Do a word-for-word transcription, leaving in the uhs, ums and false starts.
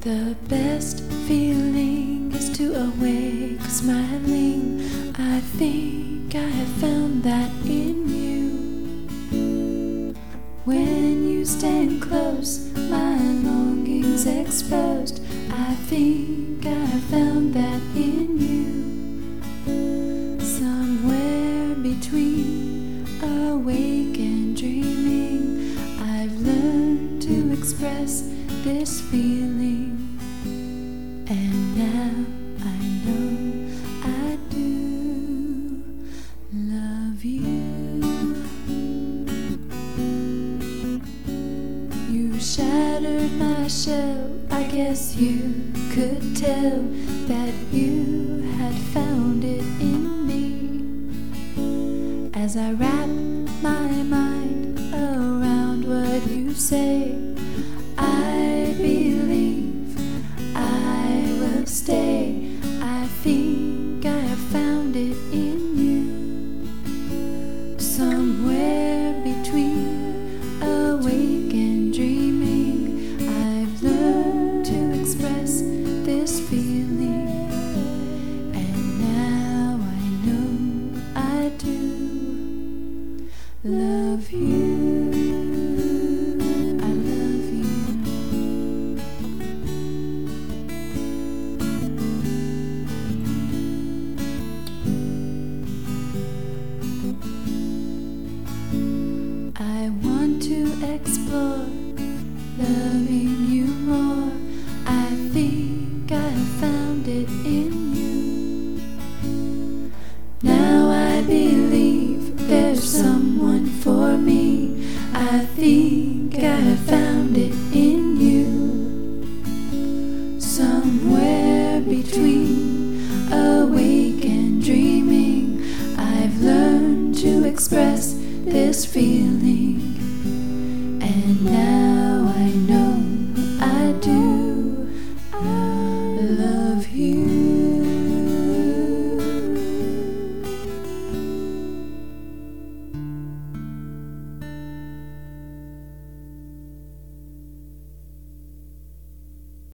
The best feeling is to awake smiling. I think I have found that in you. When you stand close, my longings exposed. I think I have found that in you. Somewhere between awake and dreaming, I've learned to express this feeling. And now I know I do love you. You shattered my shell. I guess you could tell that you had found it in me. As I wrap my mind around what you say, I believe I will stay. I think I have found it in you. Somewhere between awake and dreaming, I've learned to express this feeling. And now I know I do love you. I want to explore loving you more. I think I have found it in you. Now I believe there's someone for me. I think I have found it in you. Somewhere between awake and dreaming, I've learned to express this feeling.